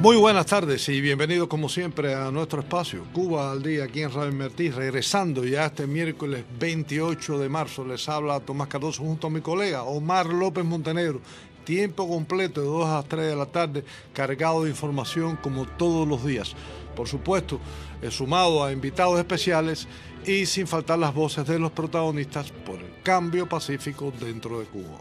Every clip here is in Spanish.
Muy buenas tardes y bienvenidos como siempre a nuestro espacio Cuba al Día aquí en Radio Invertir, regresando ya este miércoles 28 de marzo. Les habla Tomás Cardoso junto a mi colega Omar López Montenegro. Tiempo completo de 2 a 3 de la tarde, cargado de información como todos los días. Por supuesto, sumado a invitados especiales y sin faltar las voces de los protagonistas por el cambio pacífico dentro de Cuba.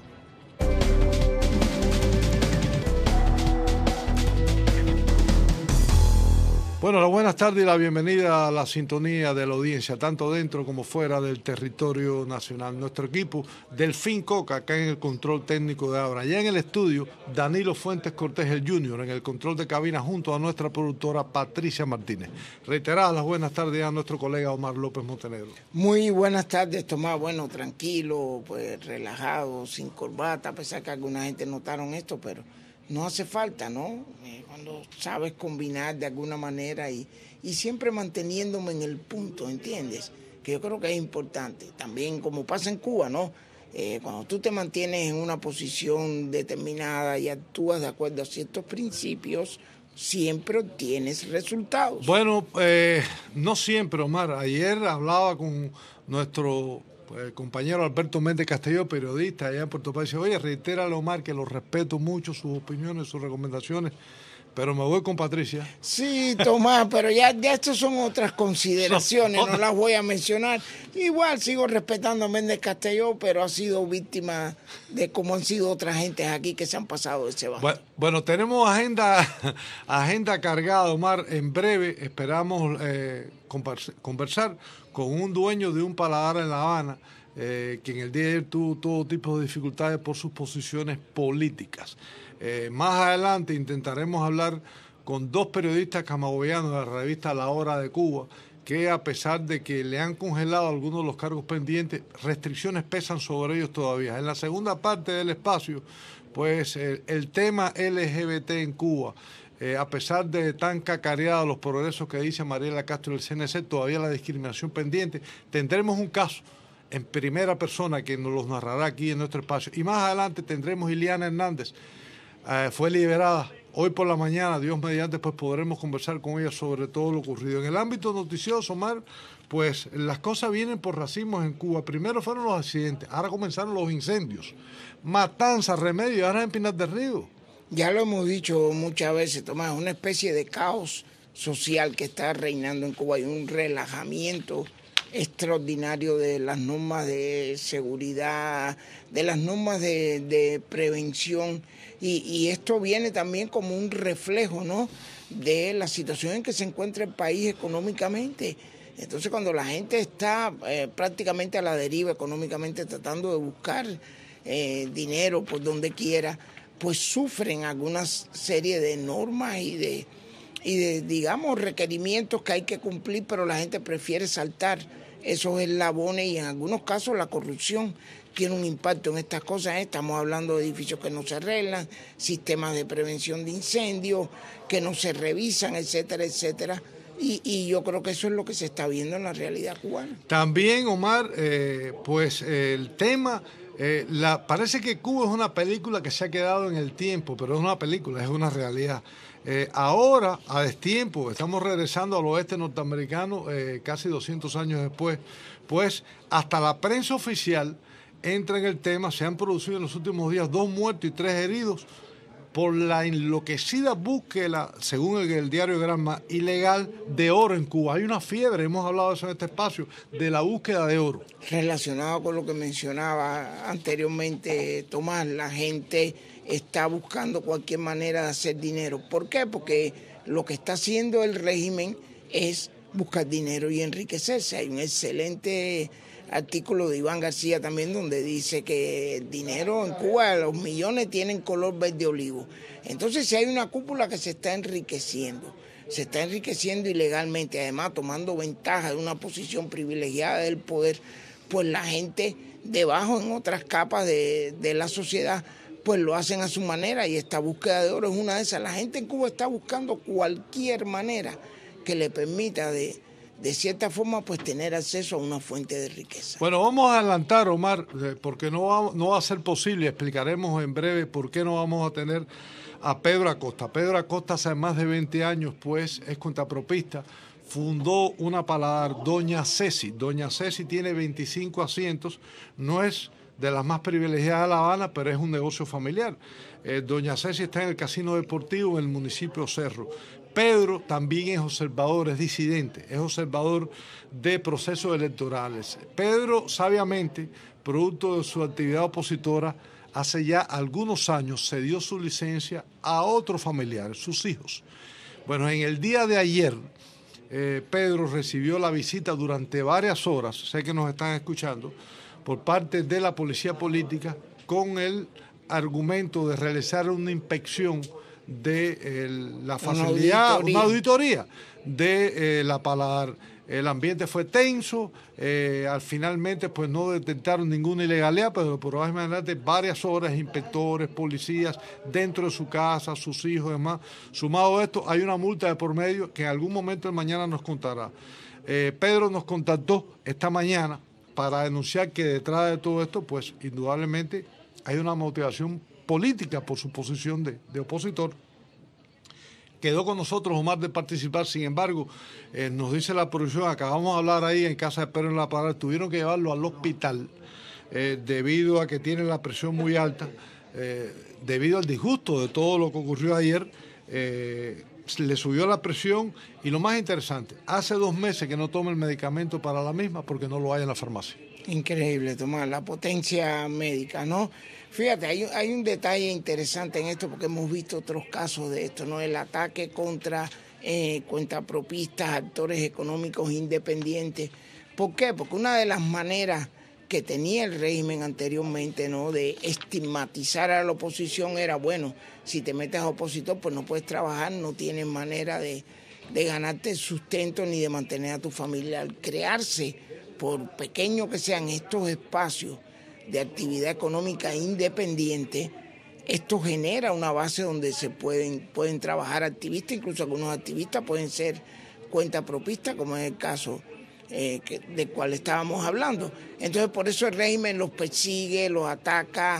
Bueno, la buenas tardes y la bienvenida a la sintonía de la audiencia, tanto dentro como fuera del territorio nacional. Nuestro equipo, Delfín Coca, acá en el control técnico de Abra. Ya en el estudio, Danilo Fuentes Cortés, el Junior, en el control de cabina, junto a nuestra productora Patricia Martínez. Reiteradas las buenas tardes a nuestro colega Omar López Montenegro. Muy buenas tardes, Tomás. Bueno, tranquilo, pues relajado, sin corbata, a pesar que alguna gente notaron esto, pero no hace falta, ¿no? Cuando sabes combinar de alguna manera y siempre manteniéndome en el punto, ¿entiendes? Que yo creo que es importante. También como pasa en Cuba, ¿no? Cuando tú te mantienes en una posición determinada y actúas de acuerdo a ciertos principios, siempre obtienes resultados. Bueno, no siempre, Omar. Ayer hablaba con nuestro compañero Alberto Méndez Castelló, periodista allá en Puerto País. Oye, reitérale, Omar, que lo respeto mucho, sus opiniones, sus recomendaciones, pero me voy con Patricia. Sí, Tomás, pero ya estas son otras consideraciones, no las voy a mencionar. Igual sigo respetando a Méndez Castelló, pero ha sido víctima de cómo han sido otras gentes aquí que se han pasado de ese bajo. Bueno, tenemos agenda cargada, Omar. En breve esperamos conversar con un dueño de un paladar en La Habana, que en el día de ayer tuvo todo tipo de dificultades por sus posiciones políticas. Más adelante intentaremos hablar con 2 periodistas camagüeyanos de la revista La Hora de Cuba, que a pesar de que le han congelado algunos de los cargos pendientes, restricciones pesan sobre ellos todavía. En la segunda parte del espacio, pues el tema LGBT en Cuba, a pesar de tan cacareados los progresos que dice Mariela Castro del CNC, todavía la discriminación pendiente. Tendremos un caso en primera persona que nos los narrará aquí en nuestro espacio. Y más adelante tendremos Iliana Hernández. Fue liberada hoy por la mañana, Dios mediante, pues podremos conversar con ella sobre todo lo ocurrido. En el ámbito noticioso, Omar, pues las cosas vienen por racimos en Cuba. Primero fueron los accidentes, ahora comenzaron los incendios. Matanza, Remedio, ahora en Pinar del Río. Ya lo hemos dicho muchas veces, Tomás, una especie de caos social que está reinando en Cuba. Hay un relajamiento extraordinario de las normas de seguridad, de las normas de prevención, y esto viene también como un reflejo, ¿no?, de la situación en que se encuentra el país económicamente. Entonces, cuando la gente está prácticamente a la deriva económicamente, tratando de buscar dinero por donde quiera, pues sufren alguna serie de normas y de, digamos, requerimientos que hay que cumplir, pero la gente prefiere saltar esos eslabones, y en algunos casos la corrupción tiene un impacto en estas cosas. Estamos hablando de edificios que no se arreglan, sistemas de prevención de incendios que no se revisan, etcétera, etcétera. Y yo creo que eso es lo que se está viendo en la realidad cubana. También, Omar, pues el tema... parece que Cuba es una película que se ha quedado en el tiempo, pero es una película, es una realidad. Ahora, a destiempo, estamos regresando al oeste norteamericano casi 200 años después, pues hasta la prensa oficial entra en el tema. Se han producido en los últimos días 2 muertos y 3 heridos por la enloquecida búsqueda, según el diario Granma, ilegal de oro en Cuba. Hay una fiebre, hemos hablado de eso en este espacio, de la búsqueda de oro. Relacionado con lo que mencionaba anteriormente Tomás, la gente está buscando cualquier manera de hacer dinero. ¿Por qué? Porque lo que está haciendo el régimen es buscar dinero y enriquecerse. Hay un excelente artículo de Iván García también donde dice que el dinero en Cuba, los millones tienen color verde olivo. Entonces, si hay una cúpula que se está enriqueciendo ilegalmente, además tomando ventaja de una posición privilegiada del poder, pues la gente debajo, en otras capas de la sociedad, pues lo hacen a su manera, y esta búsqueda de oro es una de esas. La gente en Cuba está buscando cualquier manera que le permita de cierta forma, pues tener acceso a una fuente de riqueza. Bueno, vamos a adelantar, Omar, porque no va a ser posible. Explicaremos en breve por qué no vamos a tener a Pedro Acosta. Pedro Acosta hace más de 20 años pues es cuentapropista. Fundó una paladar, Doña Ceci. Doña Ceci tiene 25 asientos, no es de las más privilegiadas de La Habana, pero es un negocio familiar. Doña Ceci está en el casino deportivo en el municipio de Cerro. Pedro también es observador, es disidente, es observador de procesos electorales. Pedro, sabiamente, producto de su actividad opositora, hace ya algunos años cedió su licencia a otros familiares, sus hijos. Bueno, en el día de ayer, Pedro recibió la visita durante varias horas, sé que nos están escuchando, por parte de la policía política con el argumento de realizar una inspección de la facilidad, una auditoría de la paladar. El ambiente fue tenso, finalmente pues no detectaron ninguna ilegalidad, pero probablemente varias horas, inspectores, policías, dentro de su casa, sus hijos y demás. Sumado a esto, hay una multa de por medio que en algún momento de mañana nos contará. Pedro nos contactó esta mañana para denunciar que detrás de todo esto, pues indudablemente hay una motivación política por su posición de opositor. Quedó con nosotros Omar de participar, sin embargo, nos dice la producción, acabamos de hablar ahí en casa de Pedro en la Paladar, tuvieron que llevarlo al hospital debido a que tiene la presión muy alta, debido al disgusto de todo lo que ocurrió ayer, le subió la presión y lo más interesante, hace 2 meses que no toma el medicamento para la misma porque no lo hay en la farmacia. Increíble, Tomás, la potencia médica, ¿no? Fíjate, hay un detalle interesante en esto porque hemos visto otros casos de esto, ¿no? El ataque contra cuentapropistas, actores económicos independientes. ¿Por qué? Porque una de las maneras que tenía el régimen anteriormente, ¿no?, de estigmatizar a la oposición era, bueno, si te metes a opositor, pues no puedes trabajar, no tienes manera de ganarte el sustento ni de mantener a tu familia. Al crearse, por pequeño que sean estos espacios de actividad económica independiente, esto genera una base donde se pueden trabajar activistas, incluso algunos activistas pueden ser cuentapropistas, como es el caso del cual estábamos hablando. Entonces, por eso el régimen los persigue, los ataca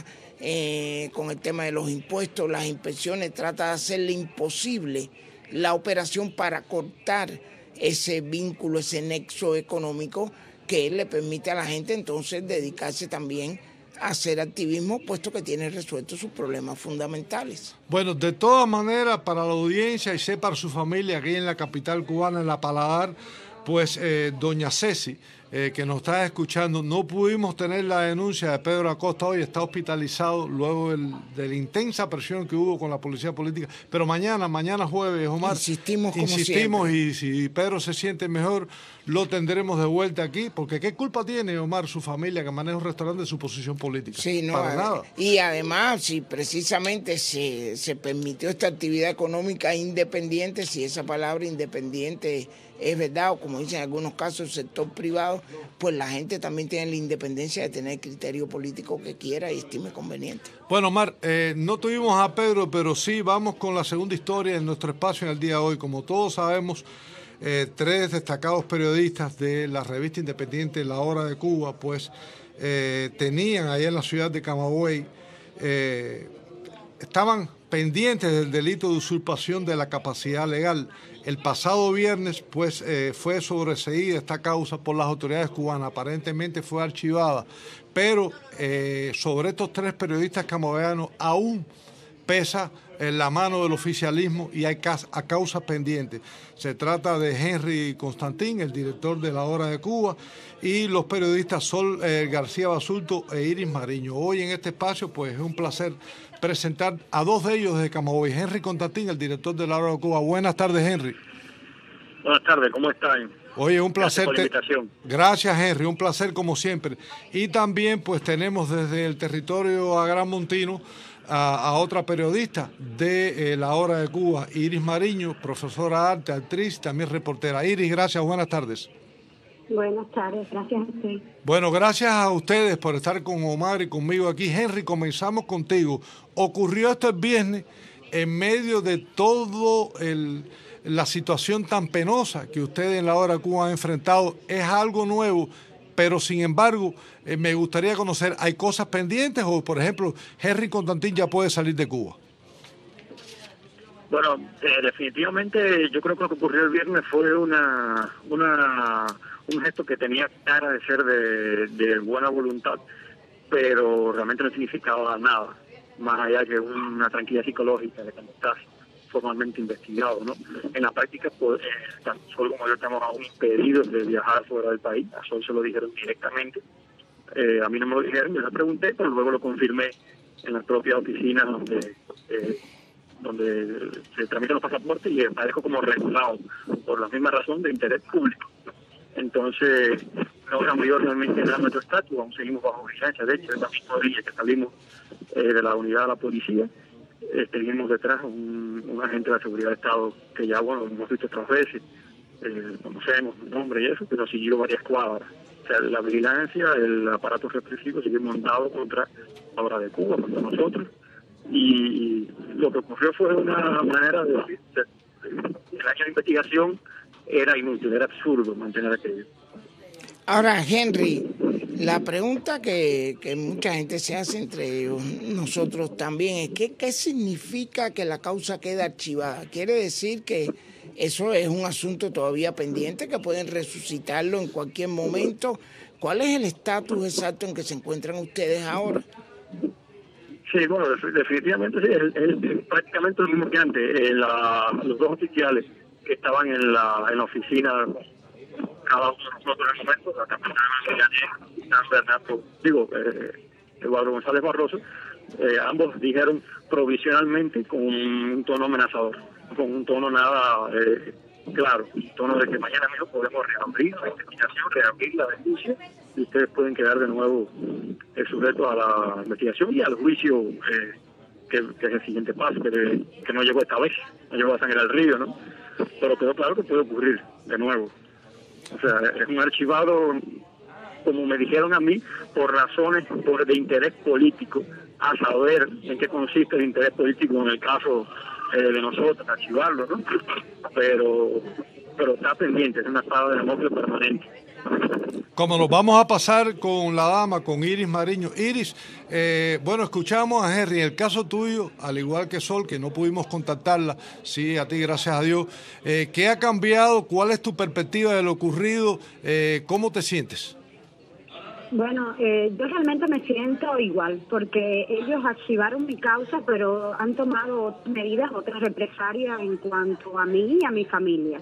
con el tema de los impuestos, las inspecciones, trata de hacerle imposible la operación para cortar ese vínculo, ese nexo económico que le permite a la gente entonces dedicarse también a hacer activismo, puesto que tiene resueltos sus problemas fundamentales. Bueno, de todas maneras, para la audiencia y sé para su familia aquí en la capital cubana, en La Paladar, pues doña Ceci, que nos está escuchando, no pudimos tener la denuncia de Pedro Acosta hoy, está hospitalizado luego de la intensa presión que hubo con la policía política, pero mañana jueves, Omar, insistimos y si Pedro se siente mejor, lo tendremos de vuelta aquí, porque ¿qué culpa tiene, Omar, su familia, que maneja un restaurante de su posición política? Sí, no, para nada. Y además, si precisamente se permitió esta actividad económica independiente, si esa palabra independiente es verdad, o como dicen en algunos casos, el sector privado, pues la gente también tiene la independencia de tener el criterio político que quiera y estime conveniente. Bueno, Omar, no tuvimos a Pedro, pero sí vamos con la segunda historia en nuestro espacio en el día de hoy. Como todos sabemos, 3 destacados periodistas de la revista independiente La Hora de Cuba, pues tenían ahí en la ciudad de Camagüey, estaban pendientes del delito de usurpación de la capacidad legal. El pasado viernes, pues, fue sobreseída esta causa por las autoridades cubanas. Aparentemente fue archivada, pero sobre estos 3 periodistas camagüeyanos aún pesa en la mano del oficialismo y hay causas pendientes. Se trata de Henry Constantín, el director de La Hora de Cuba, y los periodistas Sol García Basulto e Iris Mariño. Hoy en este espacio, pues es un placer presentar a 2 de ellos desde Camagüey. Henry Constantín, el director de La Hora de Cuba. Buenas tardes, Henry. Buenas tardes, ¿cómo están? Oye, un placer. Gracias por la invitación. Gracias, Henry, un placer como siempre. Y también pues tenemos desde el territorio agramontino a otra periodista de La Hora de Cuba, Iris Mariño, profesora de arte, actriz, también reportera. Iris, gracias, buenas tardes. Buenas tardes, gracias a usted. Bueno, gracias a ustedes por estar con Omar y conmigo aquí. Henry, comenzamos contigo. Ocurrió esto el viernes en medio de todo la situación tan penosa que ustedes en La Hora de Cuba han enfrentado. Es algo nuevo, pero sin embargo, me gustaría conocer, ¿hay cosas pendientes o, por ejemplo, Henry Constantín ya puede salir de Cuba? Bueno, definitivamente yo creo que lo que ocurrió el viernes fue un gesto que tenía cara de ser de buena voluntad, pero realmente no significaba nada, más allá que una tranquilidad psicológica de que no estás formalmente investigado, ¿no? En la práctica, pues, tanto Sol como yo estamos aún impedidos de viajar fuera del país. A Sol se lo dijeron directamente, a mí no me lo dijeron, yo le pregunté, pero luego lo confirmé en las propias oficinas donde se tramitan los pasaportes y aparezco como regulado por la misma razón de interés público. Entonces, no cambió realmente nada nuestro estatus, aún seguimos bajo vigilancia. De hecho, esta misma día que salimos de la unidad de la policía, teníamos detrás un agente de la seguridad de Estado que ya, bueno, hemos visto otras veces, conocemos su nombre y eso, pero siguió varias cuadras. O sea, la vigilancia, el aparato represivo sigue montado contra la obra de Cuba, contra nosotros. Y lo que ocurrió fue una manera de decir que el año de investigación era inútil, era absurdo mantener aquello. Ahora, Henry, la pregunta que mucha gente se hace, entre ellos, nosotros también, es ¿qué significa que la causa quede archivada? ¿Quiere decir que eso es un asunto todavía pendiente, que pueden resucitarlo en cualquier momento? ¿Cuál es el estatus exacto en que se encuentran ustedes ahora? Sí, bueno, definitivamente sí, es prácticamente lo mismo que antes. Los dos oficiales que estaban en la oficina, cada uno de nosotros en el momento, la capitana Bernardo, Eduardo González Barroso, ambos dijeron provisionalmente con un tono amenazador, con un tono nada claro, un tono de que mañana mismo podemos reabrir la investigación, reabrir la denuncia, y ustedes pueden quedar de nuevo sujetos a la investigación y al juicio, que es el siguiente paso, que no llegó esta vez, no llegó a sangre al río, ¿no? Pero quedó claro que puede ocurrir de nuevo. O sea, es un archivado, como me dijeron a mí, por razones de interés político, a saber en qué consiste el interés político en el caso de nosotros, archivarlo, ¿no? Pero está pendiente, es una espada de Damocles permanente. Como nos vamos a pasar con la dama, con Iris Mariño. Iris, bueno, escuchamos a Henry. En el caso tuyo, al igual que Sol, que no pudimos contactarla, sí, a ti, gracias a Dios. ¿Qué ha cambiado? ¿Cuál es tu perspectiva de lo ocurrido? ¿Cómo te sientes? Bueno, yo realmente me siento igual, porque ellos archivaron mi causa, pero han tomado medidas, otras represalias en cuanto a mí y a mi familia.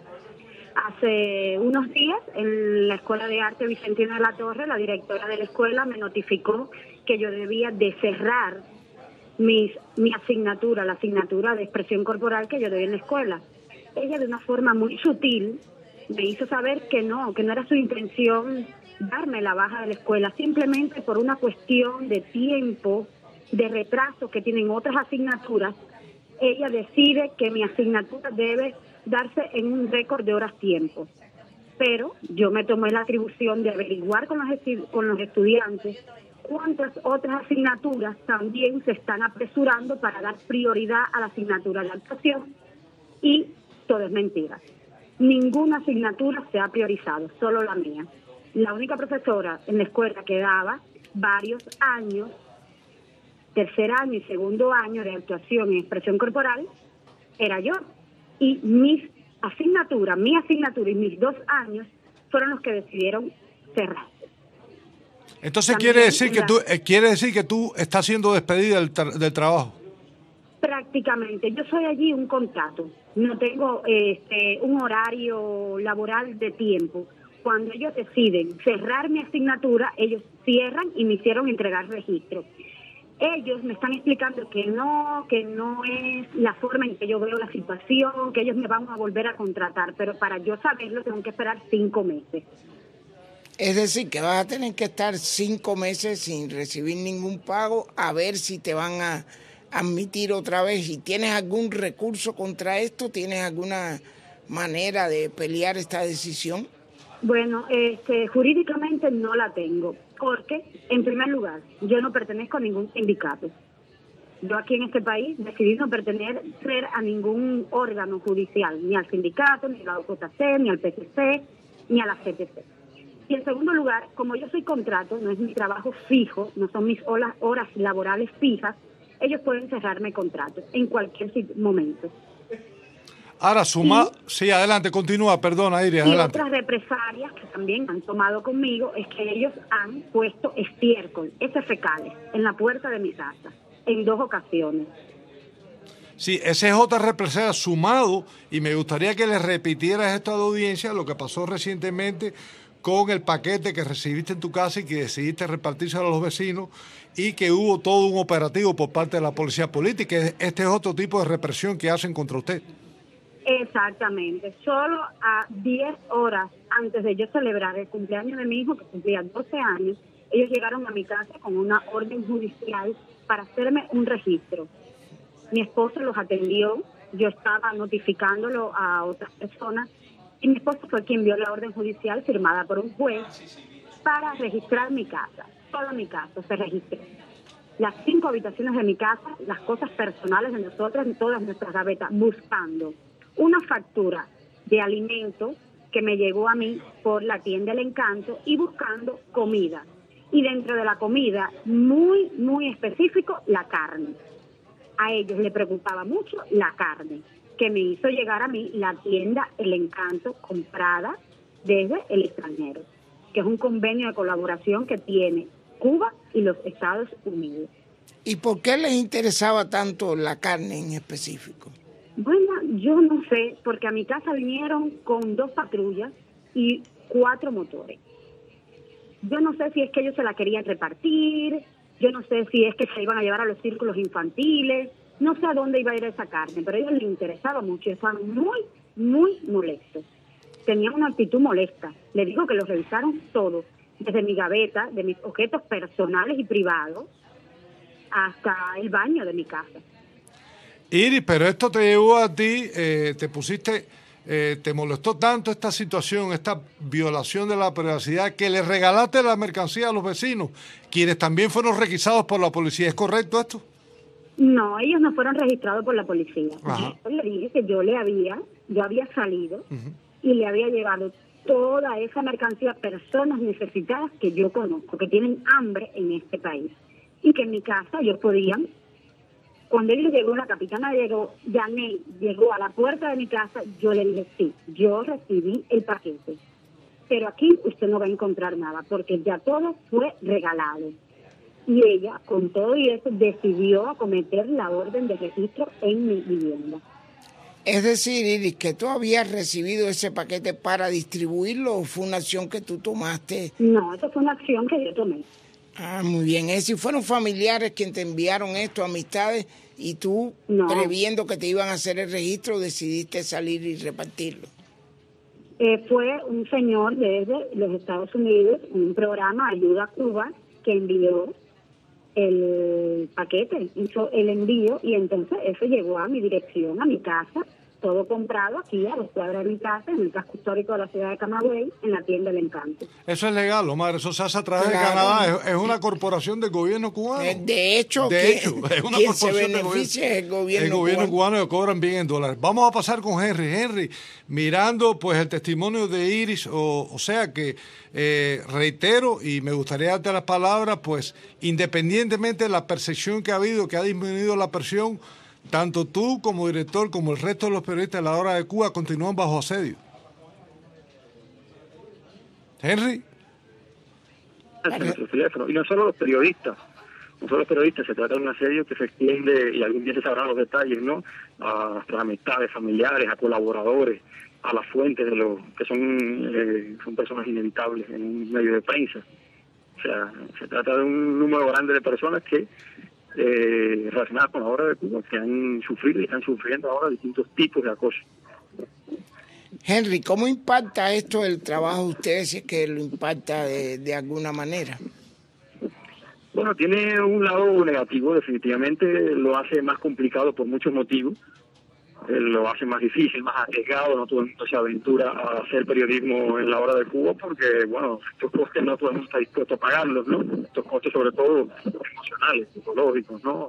Hace unos días, en la Escuela de Arte Vicentino de la Torre, la directora de la escuela me notificó que yo debía de cerrar mi asignatura, la asignatura de expresión corporal que yo doy en la escuela. Ella, de una forma muy sutil, me hizo saber que no era su intención darme la baja de la escuela, simplemente por una cuestión de tiempo, de retraso que tienen otras asignaturas. Ella decide que mi asignatura debe darse en un récord de horas tiempo. Pero yo me tomé la atribución de averiguar con los estudiantes cuántas otras asignaturas también se están apresurando para dar prioridad a la asignatura de actuación, y todo es mentira. Ninguna asignatura se ha priorizado, solo la mía. La única profesora en la escuela que daba varios años, tercer año y segundo año de actuación y expresión corporal, era yo. Y mi asignatura y mis 2 años fueron los que decidieron cerrar. Entonces También quiere decir que tú estás siendo despedida del trabajo. Prácticamente. Yo soy allí un contrato. No tengo un horario laboral de tiempo. Cuando ellos deciden cerrar mi asignatura, ellos cierran y me hicieron entregar registro. Ellos me están explicando que no es la forma en que yo veo la situación, que ellos me van a volver a contratar, pero para yo saberlo tengo que esperar 5 meses. Es decir, que vas a tener que estar 5 meses sin recibir ningún pago, a ver si te van a admitir otra vez. ¿Y tienes algún recurso contra esto? ¿Tienes alguna manera de pelear esta decisión? Bueno, jurídicamente no la tengo, porque, en primer lugar, yo no pertenezco a ningún sindicato. Yo aquí en este país decidí no pertenecer a ningún órgano judicial, ni al sindicato, ni a la OJC, ni al PCC, ni a la CTC. Y en segundo lugar, como yo soy contrato, no es mi trabajo fijo, no son mis horas laborales fijas, ellos pueden cerrarme contrato en cualquier momento. Ahora, sí, adelante, continúa, perdona, Iris, Y adelante. otras represalias que también han tomado conmigo es que ellos han puesto estiércol, heces fecales, en la puerta de mi casa, en 2 ocasiones. Sí, ese es otra represalia sumado, y me gustaría que le repitieras esto a la audiencia, lo que pasó recientemente con el paquete que recibiste en tu casa y que decidiste repartirse a los vecinos, y que hubo todo un operativo por parte de la policía política. Este es otro tipo de represión que hacen contra usted. Exactamente. Solo a 10 horas antes de yo celebrar el cumpleaños de mi hijo, que cumplía 12 años, ellos llegaron a mi casa con una orden judicial para hacerme un registro. Mi esposo los atendió, yo estaba notificándolo a otras personas, y mi esposo fue quien vio la orden judicial firmada por un juez para registrar mi casa. Toda mi casa se registró. Las 5 habitaciones de mi casa, las cosas personales de nosotras y todas nuestras gavetas, buscando una factura de alimentos que me llegó a mí por la tienda El Encanto y buscando comida. Y dentro de la comida, muy, muy específico, la carne. A ellos les preocupaba mucho la carne, que me hizo llegar a mí la tienda El Encanto comprada desde el extranjero, que es un convenio de colaboración que tiene Cuba y los Estados Unidos. ¿Y por qué les interesaba tanto la carne en específico? Bueno, yo no sé, porque a mi casa vinieron con 2 patrullas y 4 motores. Yo no sé si es que ellos se la querían repartir, yo no sé si es que se iban a llevar a los círculos infantiles, no sé a dónde iba a ir esa carne, pero a ellos les interesaba mucho y estaban muy, muy molestos. Tenían una actitud molesta. Les digo que los revisaron todo, desde mi gaveta, de mis objetos personales y privados, hasta el baño de mi casa. Iris, pero esto te llevó a ti, te molestó tanto esta situación, esta violación de la privacidad, que le regalaste la mercancía a los vecinos, quienes también fueron requisados por la policía. ¿Es correcto esto? No, ellos no fueron registrados por la policía. Ajá. Yo le dije que yo había salido y le había llevado toda esa mercancía a personas necesitadas que yo conozco, que tienen hambre en este país. Y que en mi casa ellos podían. Cuando él llegó, la capitana Janet llegó a la puerta de mi casa, yo le dije, sí, yo recibí el paquete. Pero aquí usted no va a encontrar nada, porque ya todo fue regalado. Y ella, con todo y eso, decidió acometer la orden de registro en mi vivienda. Es decir, Iris, que tú habías recibido ese paquete para distribuirlo, ¿o fue una acción que tú tomaste? No, eso fue una acción que yo tomé. Ah, muy bien. Es decir, fueron familiares quienes te enviaron esto, amistades, y tú, previendo que te iban a hacer el registro, decidiste salir y repartirlo. Fue un señor desde los Estados Unidos, un programa Ayuda a Cuba, que envió el paquete, hizo el envío, y entonces eso llegó a mi dirección, a mi casa, todo comprado aquí a 2 cuadras de mi casa, en el casco histórico de la ciudad de Camagüey, en la tienda El Encanto. Eso es legal, Omar, eso se hace a través de Canadá, es una corporación del gobierno cubano. De hecho, es una quien corporación se beneficia es el gobierno cubano, que cobran bien en dólares. Vamos a pasar con Henry. Henry, mirando pues el testimonio de Iris, o sea que reitero, y me gustaría darte las palabras, pues independientemente de la percepción que ha habido, que ha disminuido la presión, tanto tú como director, como el resto de los periodistas de La Hora de Cuba continúan bajo asedio. Henry. Nuestro teléfono. Y no solo los periodistas, se trata de un asedio que se extiende, y algún día se sabrán los detalles, ¿no?, a nuestras amistades, familiares, a colaboradores, a las fuentes de los que son personas inevitables en un medio de prensa. O sea, se trata de un número grande de personas que relacionadas con La Hora de Cuba, que han sufrido y están sufriendo ahora distintos tipos de acoso. Henry, ¿cómo impacta esto el trabajo de ustedes, si es que lo impacta de alguna manera? Bueno, tiene un lado negativo, definitivamente lo hace más complicado por muchos motivos, lo hace más difícil, más arriesgado, no todo el mundo se aventura a hacer periodismo en La Hora de Cuba porque, bueno, estos costes no todo el mundo está dispuesto a pagarlos, ¿no? Estos costes sobre todo emocionales, psicológicos, ¿no?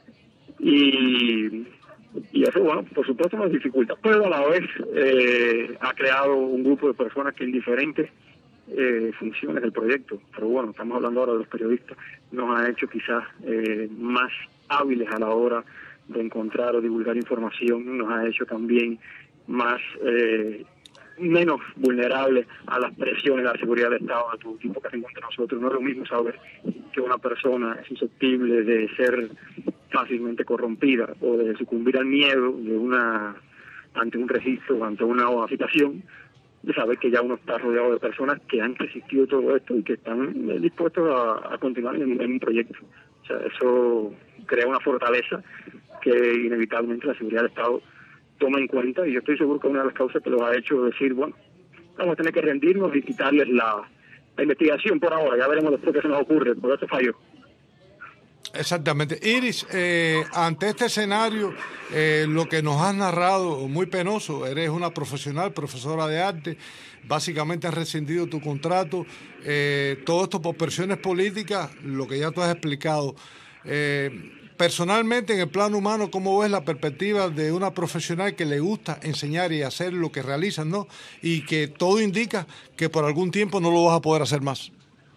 Y eso, bueno, por supuesto nos dificulta, pero a la vez ha creado un grupo de personas que en diferentes funciones del proyecto, pero bueno, estamos hablando ahora de los periodistas, nos ha hecho quizás más hábiles a la hora de encontrar o divulgar información, nos ha hecho también más menos vulnerable a las presiones de la seguridad del Estado de todo tipo que hacen contra nosotros. No es lo mismo saber que una persona es susceptible de ser fácilmente corrompida o de sucumbir al miedo ante un registro, ante una situación, de saber que ya uno está rodeado de personas que han resistido todo esto y que están dispuestos a continuar en un proyecto. O sea, eso crea una fortaleza que inevitablemente la seguridad del Estado toma en cuenta, y yo estoy seguro que una de las causas que los ha hecho decir, bueno, vamos a tener que rendirnos y quitarles la investigación por ahora, ya veremos después qué se nos ocurre, porque esto falló. Exactamente. Iris, ante este escenario, lo que nos has narrado, muy penoso, eres una profesional, profesora de arte, básicamente has rescindido tu contrato, todo esto por presiones políticas, lo que ya tú has explicado. Personalmente, en el plano humano, ¿cómo ves la perspectiva de una profesional que le gusta enseñar y hacer lo que realizan, ¿no? Y que todo indica que por algún tiempo no lo vas a poder hacer más.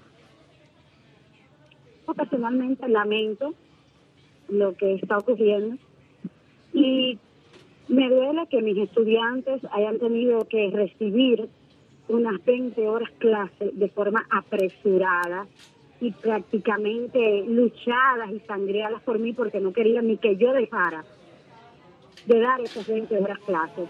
Personalmente lamento lo que está ocurriendo y me duele que mis estudiantes hayan tenido que recibir unas 20 horas clase de forma apresurada y prácticamente luchadas y sangriadas por mí porque no querían ni que yo dejara de dar esas 20 horas clases.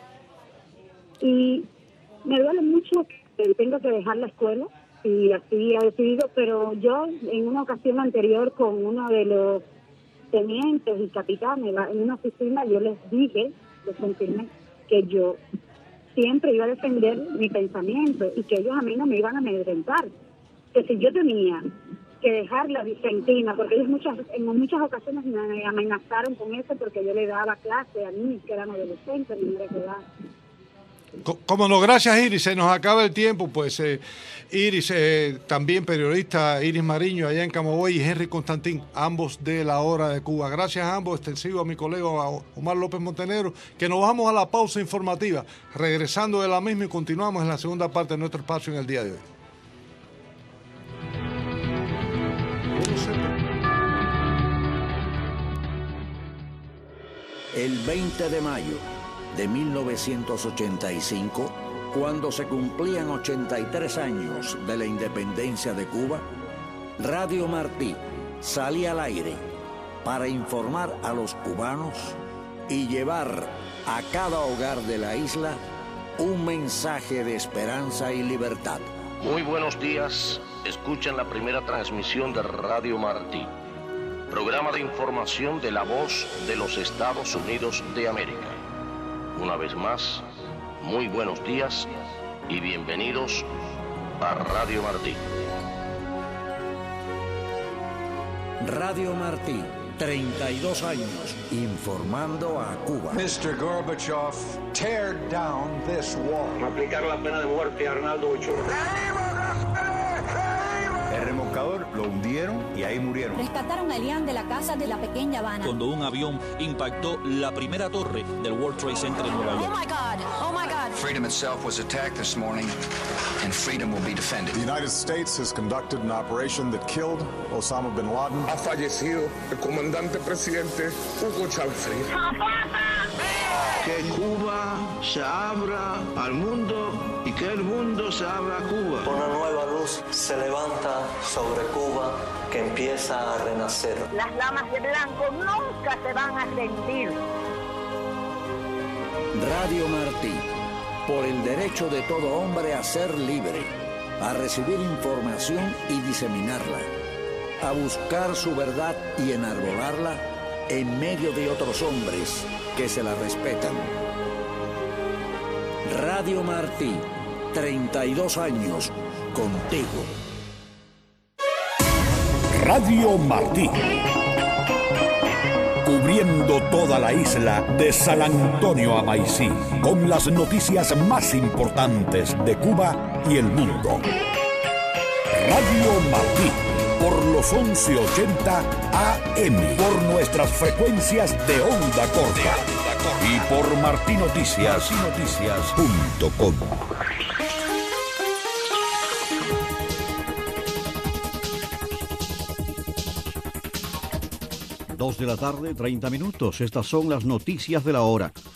Y me duele mucho que tengo que dejar la escuela, y así ha decidido, pero yo en una ocasión anterior con uno de los tenientes y capitanes en una oficina, yo les dije, les confirmé que yo siempre iba a defender mi pensamiento y que ellos a mí no me iban a amedrentar, que si yo tenía que dejar la Vicentina, porque ellos en muchas ocasiones me amenazaron con eso porque yo le daba clase a niños que eran adolescentes, menores de edad. Cómo no, gracias Iris, se nos acaba el tiempo, pues Iris, también periodista Iris Mariño allá en Camagüey y Henry Constantín, ambos de La Hora de Cuba. Gracias a ambos, extensivo a mi colega Omar López Montenegro, que nos vamos a la pausa informativa, regresando de la misma y continuamos en la segunda parte de nuestro espacio en el día de hoy. El 20 de mayo de 1985, cuando se cumplían 83 años de la independencia de Cuba, Radio Martí salía al aire para informar a los cubanos y llevar a cada hogar de la isla un mensaje de esperanza y libertad. Muy buenos días, escuchan la primera transmisión de Radio Martí, programa de información de la voz de los Estados Unidos de América. Una vez más, muy buenos días y bienvenidos a Radio Martí. Radio Martí, 32 años informando a Cuba. Mr. Gorbachev, tear down this wall. Aplicar la pena de muerte a Arnaldo Ochoa. El remolcador lo hundieron y ahí murieron. Rescataron a Elian de la casa de la pequeña Habana. Cuando un avión impactó la primera torre del World Trade Center en Nueva York. Oh my God, oh my God. Freedom itself was attacked this morning, and freedom will be defended. The United States has conducted an operation that killed Osama bin Laden. Ha fallecido el comandante presidente Hugo Chávez. Que Cuba se abra al mundo y que el mundo se abra a Cuba. Una nueva luz se levanta sobre Cuba que empieza a renacer. Las lamas de blanco nunca se van a rendir. Radio Martí, por el derecho de todo hombre a ser libre, a recibir información y diseminarla, a buscar su verdad y enarbolarla en medio de otros hombres que se la respetan. Radio Martí, 32 años contigo. Radio Martí, cubriendo toda la isla de San Antonio a Maicí, con las noticias más importantes de Cuba y el mundo. Radio Martí, por los 1180 AM, por nuestras frecuencias de onda corta y por martinoticias.com. 2 de la tarde, 30 minutos. Estas son las noticias de la hora.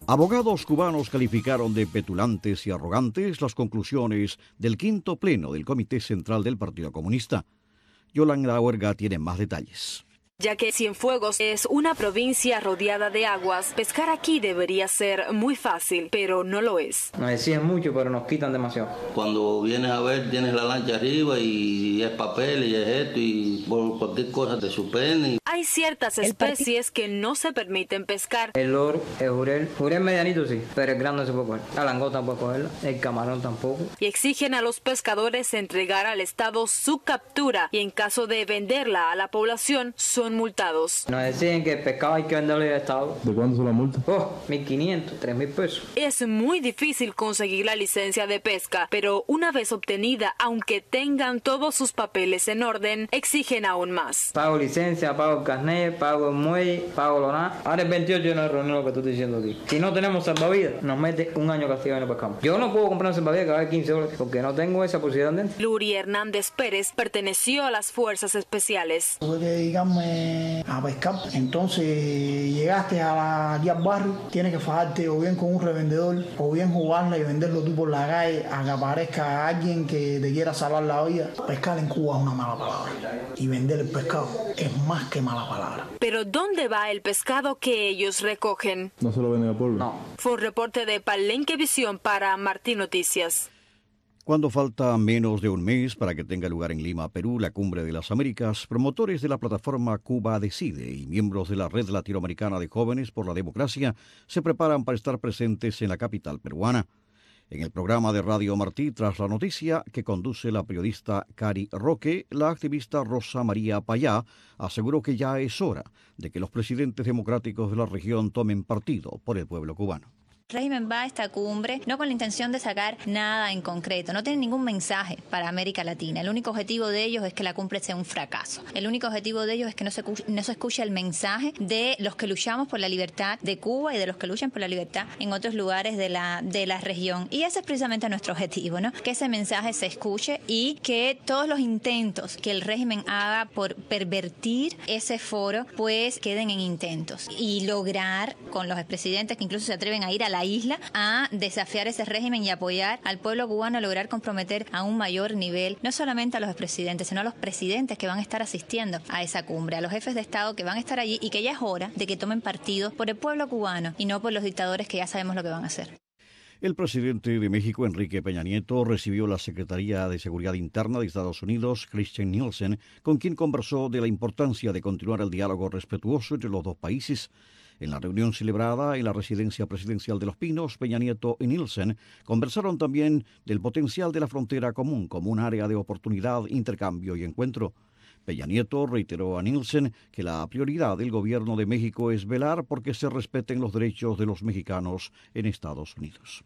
Abogados cubanos calificaron de petulantes y arrogantes las conclusiones del quinto pleno del Comité Central del Partido Comunista. Yolanda Huerga tiene más detalles. Ya que Cienfuegos es una provincia rodeada de aguas, pescar aquí debería ser muy fácil, pero no lo es. Nos exigen mucho, pero nos quitan demasiado. Cuando vienes a ver, tienes la lancha arriba y es papel y es esto y por cualquier cosa te suspenden. Hay ciertas especies que no se permiten pescar. El oro, el jurel medianito sí, pero el grande no se puede coger. La langota no puede cogerla, el camarón tampoco. Y exigen a los pescadores entregar al Estado su captura y en caso de venderla a la población son multados. Nos deciden que el pescado hay que venderle al Estado. ¿De cuánto son la multa? 1.500, 3.000 pesos. Es muy difícil conseguir la licencia de pesca, pero una vez obtenida, aunque tengan todos sus papeles en orden, exigen aún más. Pago licencia, pago el carnet, pago el muelle, pago lo nada. Ahora el 28 yo no reúno lo que tú estás diciendo aquí. Si no tenemos salvavidas, nos mete un año castigado y no pescamos. Yo no puedo comprar un salvavidas que vale 15 dólares porque no tengo esa posibilidad dentro. Luri Hernández Pérez perteneció a las Fuerzas Especiales. Tuve que dedicarme a pescar. Entonces llegaste aquí al barrio, tienes que fajarte o bien con un revendedor o bien jugarla y venderlo tú por la calle a que aparezca alguien que te quiera salvar la vida. Pescar en Cuba es una mala palabra y vender el pescado es más que mala palabra. Pero ¿dónde va el pescado que ellos recogen? ¿No se lo venden a pueblo? No. Fue un reporte de Palenque Visión para Martí Noticias. Cuando falta menos de un mes para que tenga lugar en Lima, Perú, la Cumbre de las Américas, promotores de la plataforma Cuba Decide y miembros de la Red Latinoamericana de Jóvenes por la Democracia se preparan para estar presentes en la capital peruana. En el programa de Radio Martí, Tras la Noticia, que conduce la periodista Cari Roque, la activista Rosa María Payá aseguró que ya es hora de que los presidentes democráticos de la región tomen partido por el pueblo cubano. El régimen va a esta cumbre no con la intención de sacar nada en concreto, no tienen ningún mensaje para América Latina. El único objetivo de ellos es que la cumbre sea un fracaso. El único objetivo de ellos es que no se escuche el mensaje de los que luchamos por la libertad de Cuba y de los que luchan por la libertad en otros lugares de la región. Y ese es precisamente nuestro objetivo, ¿no? Que ese mensaje se escuche y que todos los intentos que el régimen haga por pervertir ese foro, pues queden en intentos. Y lograr con los expresidentes que incluso se atreven a ir a la isla a desafiar ese régimen y apoyar al pueblo cubano a lograr comprometer a un mayor nivel no solamente a los expresidentes, sino a los presidentes que van a estar asistiendo a esa cumbre, a los jefes de Estado que van a estar allí y que ya es hora de que tomen partido por el pueblo cubano y no por los dictadores que ya sabemos lo que van a hacer. El presidente de México, Enrique Peña Nieto, recibió la Secretaría de Seguridad Interna de Estados Unidos, Christian Nielsen, con quien conversó de la importancia de continuar el diálogo respetuoso entre los dos países. En la reunión celebrada en la residencia presidencial de Los Pinos, Peña Nieto y Nielsen conversaron también del potencial de la frontera común como un área de oportunidad, intercambio y encuentro. Peña Nieto reiteró a Nielsen que la prioridad del gobierno de México es velar porque se respeten los derechos de los mexicanos en Estados Unidos.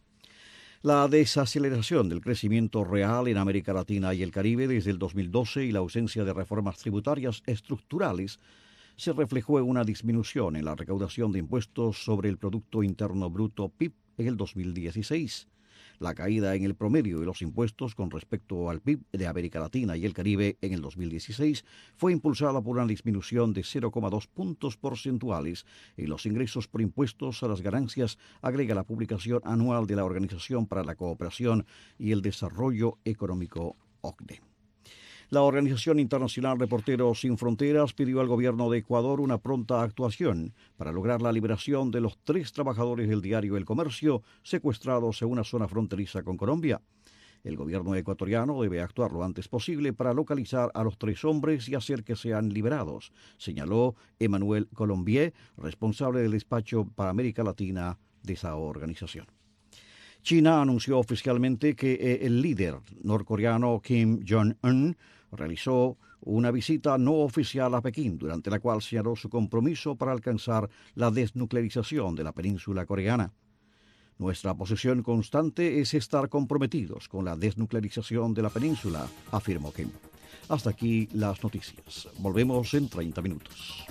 La desaceleración del crecimiento real en América Latina y el Caribe desde el 2012 y la ausencia de reformas tributarias estructurales se reflejó en una disminución en la recaudación de impuestos sobre el Producto Interno Bruto PIB en el 2016. La caída en el promedio de los impuestos con respecto al PIB de América Latina y el Caribe en el 2016 fue impulsada por una disminución de 0,2 puntos porcentuales en los ingresos por impuestos a las ganancias, agrega la publicación anual de la Organización para la Cooperación y el Desarrollo Económico, OCDE. La Organización Internacional Reporteros Sin Fronteras pidió al gobierno de Ecuador una pronta actuación para lograr la liberación de los 3 trabajadores del diario El Comercio secuestrados en una zona fronteriza con Colombia. El gobierno ecuatoriano debe actuar lo antes posible para localizar a los 3 hombres y hacer que sean liberados, señaló Emmanuel Colombier, responsable del despacho para América Latina de esa organización. China anunció oficialmente que el líder norcoreano Kim Jong-un realizó una visita no oficial a Pekín, durante la cual señaló su compromiso para alcanzar la desnuclearización de la península coreana. Nuestra posición constante es estar comprometidos con la desnuclearización de la península, afirmó Kim. Hasta aquí las noticias. Volvemos en 30 minutos.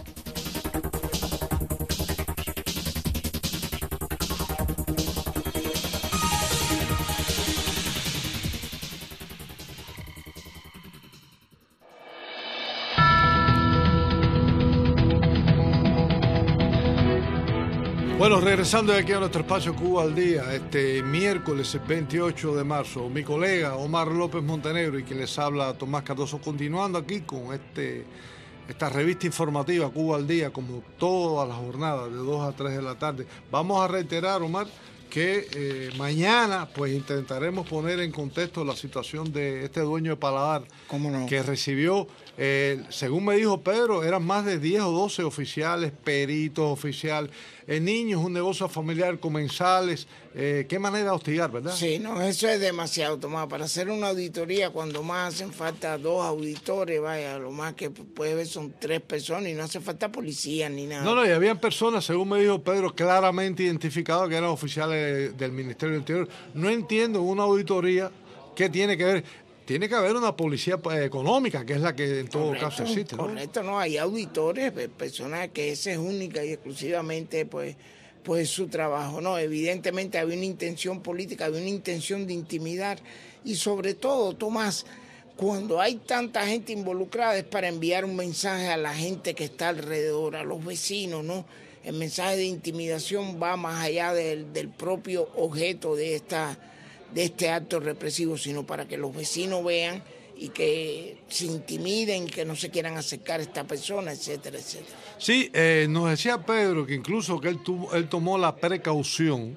Bueno, regresando aquí a nuestro espacio Cuba al Día, este miércoles 28 de marzo, mi colega Omar López Montenegro y quien les habla Tomás Cardoso, continuando aquí con esta revista informativa Cuba al Día, como todas las jornadas de 2 a 3 de la tarde. Vamos a reiterar, Omar, que mañana pues intentaremos poner en contexto la situación de este dueño de paladar. ¿Cómo no? Que recibió, según me dijo Pedro, eran más de 10 o 12 oficiales, peritos oficiales, niños, un negocio familiar, comensales. Qué manera de hostigar, ¿verdad? Sí, no, eso es demasiado, Tomás. Para hacer una auditoría, cuando más hacen falta 2 auditores, vaya, lo más que puede ver son 3 personas y no hace falta policía ni nada. No, y habían personas, según me dijo Pedro, claramente identificadas que eran oficiales del Ministerio del Interior. No entiendo una auditoría qué tiene que ver. Tiene que haber una policía económica, que es la que en todo caso existe, ¿no? Correcto, no, hay auditores, personas que esa es única y exclusivamente pues su trabajo, ¿no? Evidentemente había una intención política, había una intención de intimidar y sobre todo, Tomás, cuando hay tanta gente involucrada es para enviar un mensaje a la gente que está alrededor, a los vecinos, ¿no? El mensaje de intimidación va más allá del propio objeto de este acto represivo, sino para que los vecinos vean y que se intimiden, que no se quieran acercar a esta persona, etcétera, etcétera. Sí, nos decía Pedro que incluso que él tomó la precaución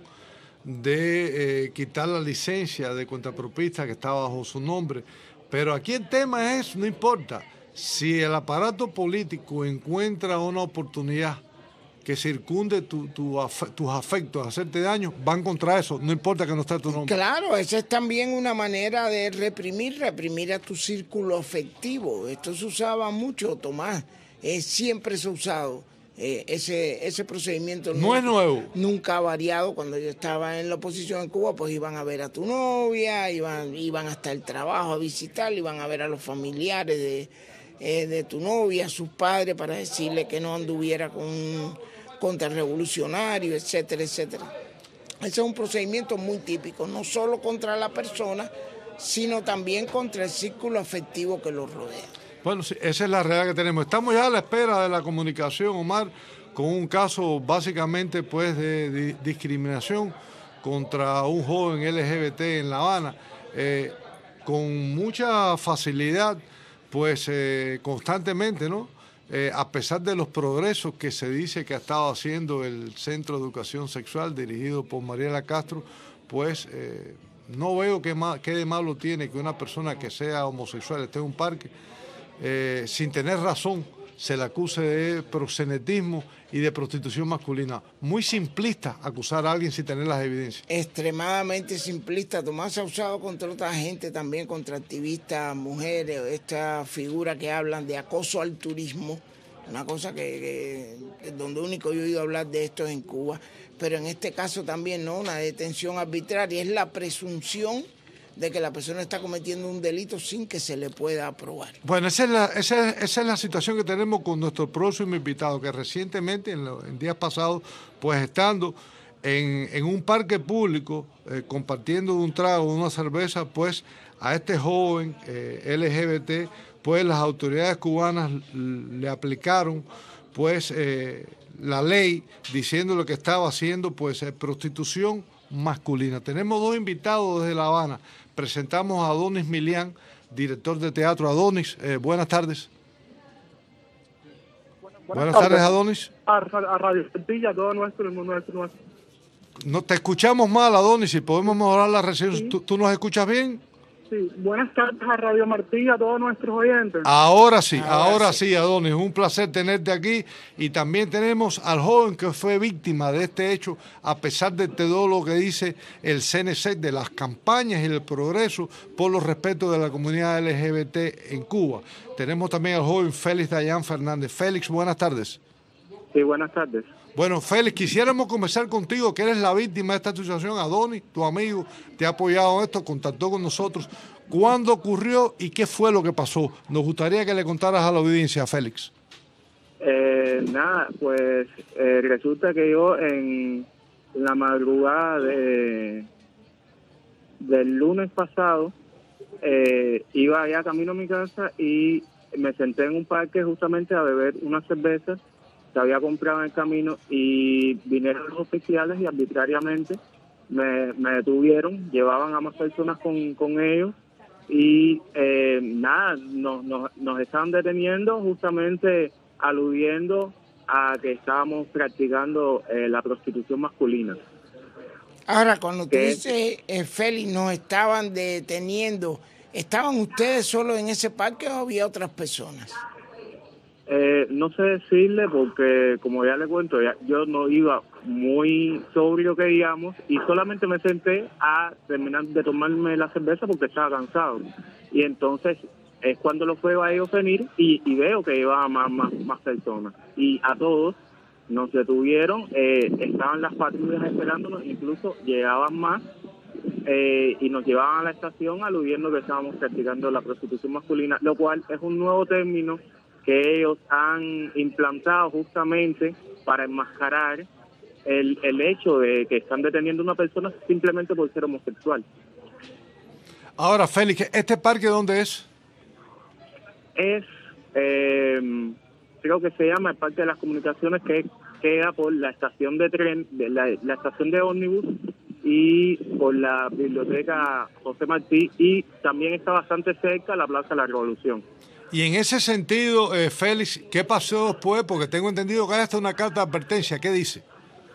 de quitar la licencia de cuentapropista que estaba bajo su nombre, pero aquí el tema es, no importa, si el aparato político encuentra una oportunidad que circunde tus afectos, hacerte daño, van contra eso, no importa que no esté tu nombre. Claro, esa es también una manera de reprimir a tu círculo afectivo. Esto se usaba mucho, Tomás, siempre se ha usado. Ese procedimiento no es nuevo. Nunca ha variado. Cuando yo estaba en la oposición en Cuba, pues iban a ver a tu novia, iban hasta el trabajo a visitarla, iban a ver a los familiares de tu novia, a sus padres, para decirle que no anduviera con contrarrevolucionario, etcétera, etcétera. Ese es un procedimiento muy típico, no solo contra la persona, sino también contra el círculo afectivo que lo rodea. Bueno, sí, esa es la realidad que tenemos. Estamos ya a la espera de la comunicación, Omar, con un caso básicamente pues de discriminación contra un joven LGBT en La Habana, con mucha facilidad, pues constantemente, ¿no? A pesar de los progresos que se dice que ha estado haciendo el Centro de Educación Sexual dirigido por Mariela Castro, pues no veo qué de malo tiene que una persona que sea homosexual esté en un parque sin tener razón, se le acuse de proxenetismo y de prostitución masculina. Muy simplista acusar a alguien sin tener las evidencias. Extremadamente simplista. Tomás se ha usado contra otra gente también, contra activistas, mujeres, esta figura que hablan de acoso al turismo, una cosa que donde único yo he oído hablar de esto es en Cuba, pero en este caso también no, una detención arbitraria, es la presunción de que la persona está cometiendo un delito sin que se le pueda aprobar. Bueno, esa es la situación que tenemos con nuestro próximo invitado, que recientemente, en días pasados, pues estando en un parque público, compartiendo un trago, una cerveza, pues a este joven LGBT, pues las autoridades cubanas le aplicaron pues la ley diciendo lo que estaba haciendo, pues prostitución masculina. Tenemos 2 invitados desde La Habana. Presentamos a Adonis Milián, director de teatro. Adonis, buenas tardes. Buenas tardes, Adonis. A Radio Martí, todo nuestro. No, te escuchamos mal, Adonis, si podemos mejorar la recepción. Sí. ¿Tú nos escuchas bien? Sí, buenas tardes a Radio Martí, a todos nuestros oyentes. Ahora sí, Adonis, un placer tenerte aquí. Y también tenemos al joven que fue víctima de este hecho, a pesar de todo lo que dice el CNC, de las campañas y el progreso por los respetos de la comunidad LGBT en Cuba. Tenemos también al joven Félix Dayan Fernández. Félix, buenas tardes. Sí, buenas tardes. Bueno, Félix, quisiéramos conversar contigo, que eres la víctima de esta situación. Adonis, tu amigo, te ha apoyado en esto, contactó con nosotros. ¿Cuándo ocurrió y qué fue lo que pasó? Nos gustaría que le contaras a la audiencia, Félix. Pues resulta que yo en la madrugada del lunes pasado iba allá camino a mi casa y me senté en un parque justamente a beber unas cervezas que había comprado en el camino, y vinieron los oficiales y arbitrariamente me detuvieron, llevaban a más personas con ellos y nos estaban deteniendo justamente aludiendo a que estábamos practicando la prostitución masculina. Ahora, cuando tú dices, Félix, nos estaban deteniendo, ¿estaban ustedes solos en ese parque o había otras personas? No sé decirle porque, como ya le cuento, yo no iba muy sobrio que digamos y solamente me senté a terminar de tomarme la cerveza porque estaba cansado. Y entonces es cuando los veo a ellos venir y veo que iban más personas. Y a todos nos detuvieron, estaban las patrullas esperándonos, incluso llegaban más y nos llevaban a la estación aludiendo que estábamos practicando la prostitución masculina, lo cual es un nuevo término que ellos han implantado justamente para enmascarar el hecho de que están deteniendo a una persona simplemente por ser homosexual. Ahora, Félix, ¿este parque dónde es? Es, creo que se llama el Parque de las Comunicaciones, que queda por la estación de tren, la estación de ómnibus y por la biblioteca José Martí, y también está bastante cerca la Plaza de la Revolución. Y en ese sentido, Félix, ¿qué pasó después? Porque tengo entendido que hay hasta una carta de advertencia. ¿Qué dice?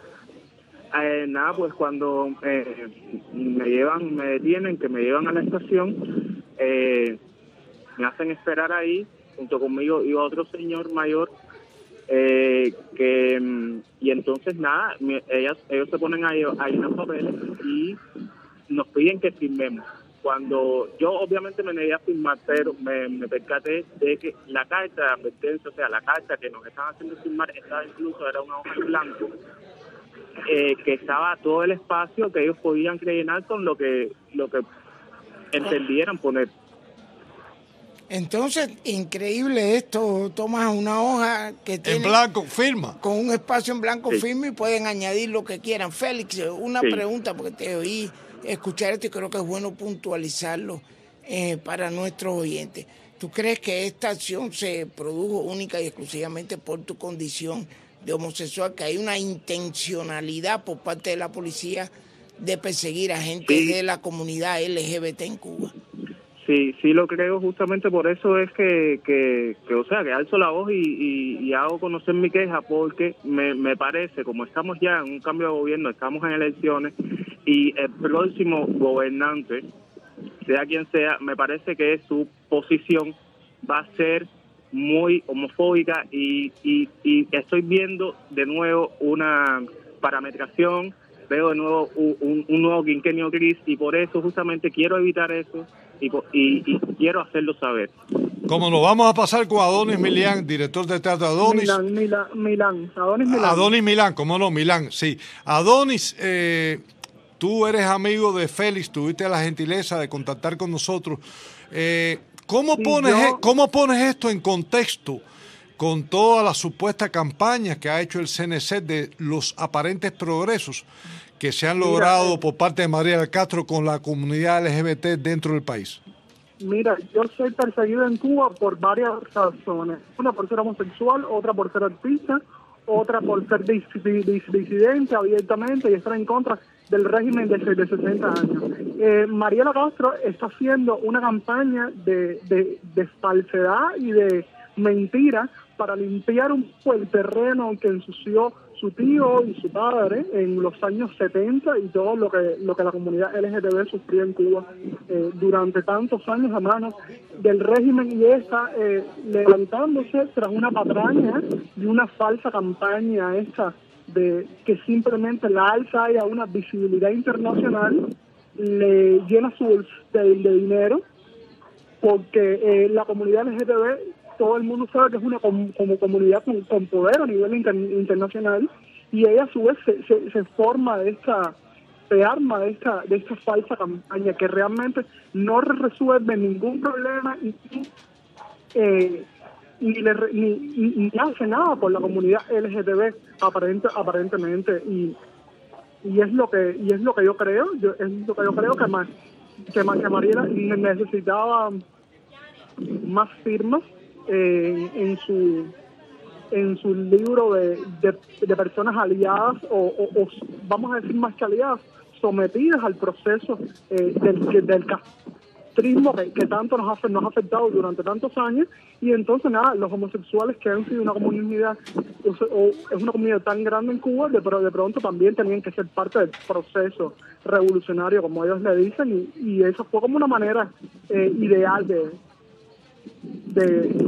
Pues cuando me detienen, que me llevan a la estación, me hacen esperar ahí, junto conmigo iba otro señor mayor, y entonces ellos se ponen ahí unos papeles y nos piden que firmemos. Cuando yo obviamente me negué a firmar, pero me percaté de que la carta de advertencia, o sea, la carta que nos estaban haciendo firmar, era una hoja en blanco, que estaba todo el espacio que ellos podían rellenar con lo que entendieran poner. Entonces, increíble esto, tomas una hoja que tiene... En blanco, firma. Con un espacio en blanco, sí. Firma, y pueden añadir lo que quieran. Félix, una pregunta, porque te oí escuchar esto y creo que es bueno puntualizarlo para nuestros oyentes. ¿Tú crees que esta acción se produjo única y exclusivamente por tu condición de homosexual, que hay una intencionalidad por parte de la policía de perseguir a gente de la comunidad LGBT en Cuba? Sí lo creo, justamente por eso es que alzo la voz y hago conocer mi queja, porque me parece, como estamos ya en un cambio de gobierno, estamos en elecciones, y el próximo gobernante, sea quien sea, me parece que su posición va a ser muy homofóbica y estoy viendo de nuevo una parametración, veo de nuevo un nuevo quinquenio gris, y por eso justamente quiero evitar eso y quiero hacerlo saber. Como nos vamos a pasar con Adonis Milán, director de teatro. Adonis Milán, ¿cómo no? Milán, sí. Adonis, tú eres amigo de Félix, tuviste la gentileza de contactar con nosotros. ¿Cómo pones esto en contexto con toda la supuesta campaña que ha hecho el CNC de los aparentes progresos que se han logrado por parte de María del Castro con la comunidad LGBT dentro del país? Mira, yo soy perseguido en Cuba por varias razones. Una por ser homosexual, otra por ser artista, otra por ser disidente abiertamente y estar en contra del régimen de 60 años. Mariela Castro está haciendo una campaña de falsedad y de mentira para limpiar un poco el terreno que ensució su tío y su padre en los años 70 y todo lo que la comunidad LGTB sufrió en Cuba durante tantos años a manos del régimen, y está levantándose tras una patraña y una falsa campaña esta de que simplemente la alza a una visibilidad internacional, le llena su bolsa de dinero, porque la comunidad LGTB, todo el mundo sabe que es una como comunidad con poder a nivel internacional, y ella a su vez se forma se arma de esta falsa campaña que realmente no resuelve ningún problema ni hace nada por la comunidad LGTB aparentemente, y es lo que yo creo. Que Mariela necesitaba más firmas en en su libro de personas aliadas o vamos a decir más que aliadas, sometidas al proceso del castrismo que tanto nos ha afectado durante tantos años. Y entonces nada, los homosexuales, que han sido una comunidad, es una comunidad tan grande en Cuba, pero de pronto también tenían que ser parte del proceso revolucionario, como ellos le dicen, y eso fue como una manera ideal de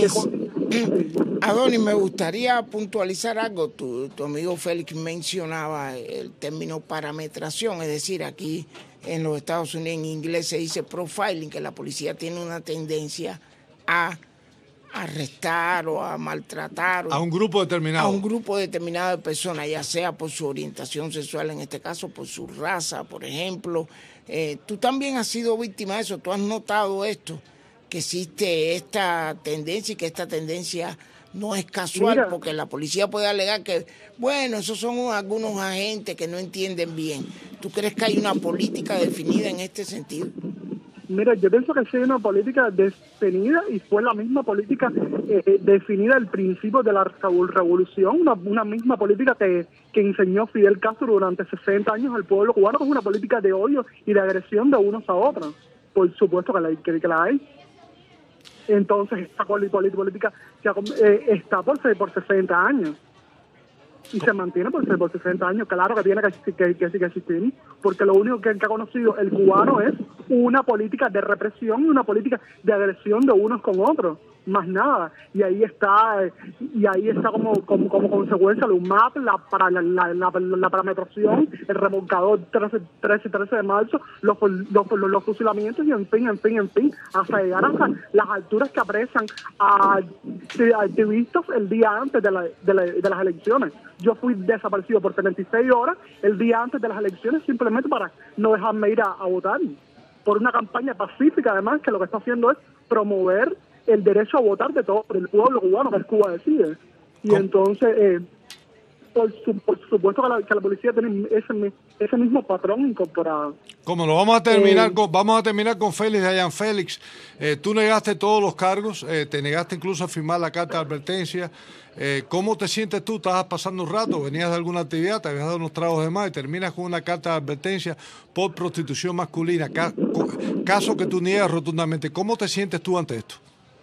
Adonis, me gustaría puntualizar algo. Tu amigo Félix mencionaba el término parametración, es decir, aquí en los Estados Unidos en inglés se dice profiling, que la policía tiene una tendencia a arrestar o a maltratar a un grupo determinado de personas, ya sea por su orientación sexual, en este caso por su raza, por ejemplo. Tú también has sido víctima de eso, tú has notado esto, que existe esta tendencia y que esta tendencia no es casual. Mira, porque la policía puede alegar que, bueno, esos son algunos agentes que no entienden bien. ¿Tú crees que hay una política definida en este sentido? Mira, yo pienso que sí hay una política definida y fue la misma política definida al principio de la revolución, una misma política que enseñó Fidel Castro durante 60 años al pueblo cubano, que es una política de odio y de agresión de unos a otros. Por supuesto que la hay. Entonces esta política está por 60 años y se mantiene por 60 años. Claro que tiene que existir, porque lo único que ha conocido el cubano es una política de represión y una política de agresión de unos con otros, más nada. Y ahí está como consecuencia la UMAP, la parametración, el remolcador 13 de marzo, los fusilamientos y en fin, hasta llegar hasta las alturas que apresan a activistas el día antes de las elecciones. Yo fui desaparecido por 36 horas el día antes de las elecciones simplemente para no dejarme ir a votar, por una campaña pacífica, además, que lo que está haciendo es promover el derecho a votar de todo el pueblo cubano, que es Cuba Decide. Y entonces, por supuesto que la policía tiene ese mismo patrón incorporado. Como lo vamos a terminar con Félix Dayan. Félix, tú negaste todos los cargos, te negaste incluso a firmar la carta de advertencia. ¿Cómo te sientes tú? ¿Estabas pasando un rato? ¿Venías de alguna actividad? ¿Te habías dado unos tragos de más y terminas con una carta de advertencia por prostitución masculina? Caso que tú niegas rotundamente. ¿Cómo te sientes tú ante esto?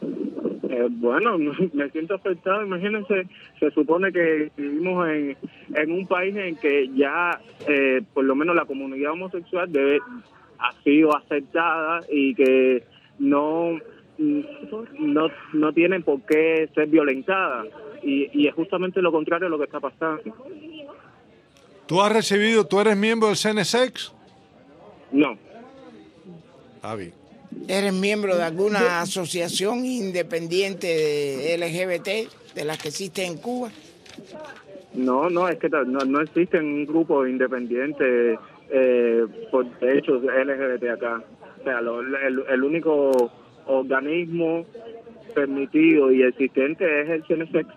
Bueno, me siento afectado. Imagínense, se supone que vivimos en un país en que ya por lo menos la comunidad homosexual ha sido aceptada y que no tienen por qué ser violentada, y es justamente lo contrario a lo que está pasando. ¿Tú eres miembro del CNSEX? No. Javi. ¿Eres miembro de alguna asociación independiente de LGBT de las que existen en Cuba? No, es que no existe un grupo independiente por derechos LGBT acá. O sea, el único organismo permitido y existente es el CNSEX.